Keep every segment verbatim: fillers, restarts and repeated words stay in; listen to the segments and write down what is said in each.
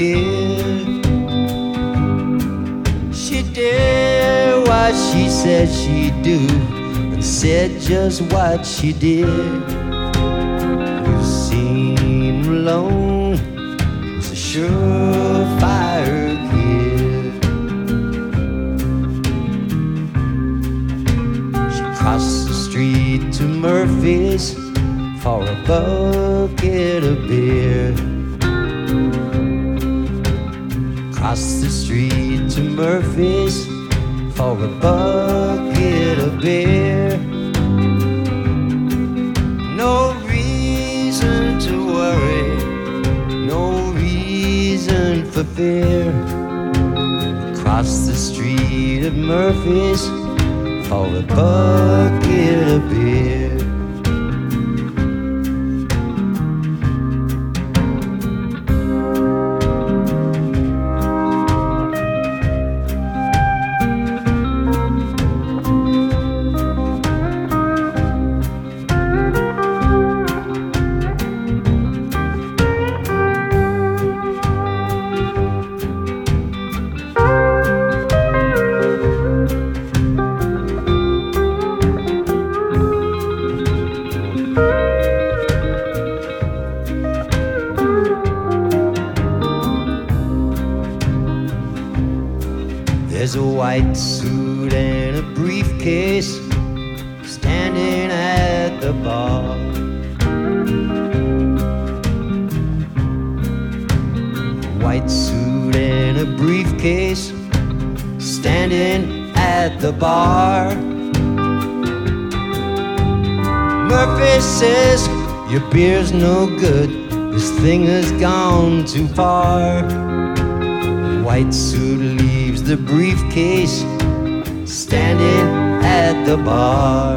kid. She did what she said she'd do, and said just what she did. Lucine Malone was a surefire kid. She crossed the street to Murphy's for a bucket of beer. Crossed the street to Murphy's for a bucket of beer. No reason to worry, no reason for fear. Crossed the street of Murphy's for a bucket of beer. There's a white suit and a briefcase standing at the bar. A white suit and a briefcase standing at the bar. Murphy says, your beer's no good, this thing has gone too far. A white suit leaves the briefcase standing at the bar.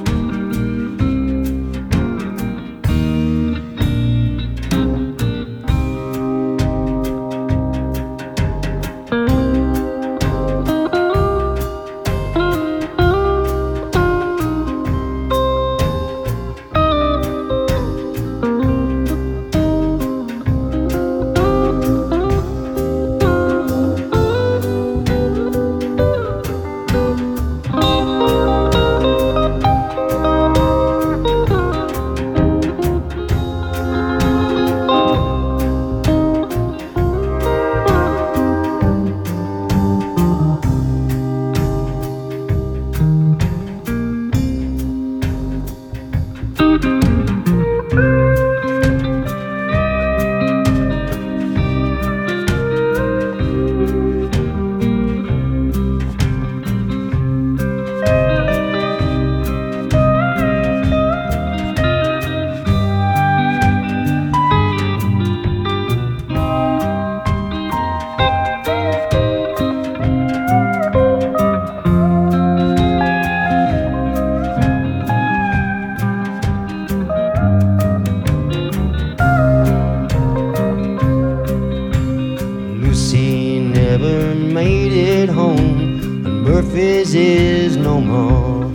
Lucy never made it home, and Murphy's is no more.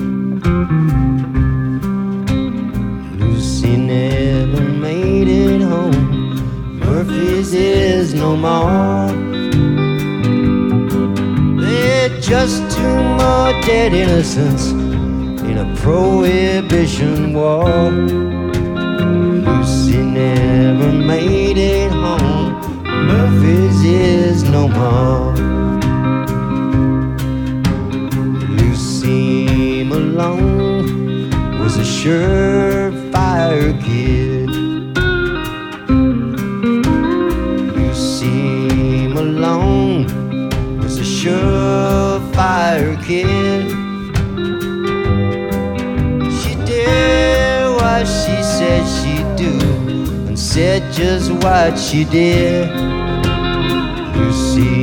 Lucy never made it home, Murphy's is no more. There's just two more dead innocents in a prohibition war. Lucy never made it home, Murphy's is no more. Lucy Malone was a surefire kid. Lucy Malone was a surefire kid. She did what she said she'd do, and said just what she did. Lucy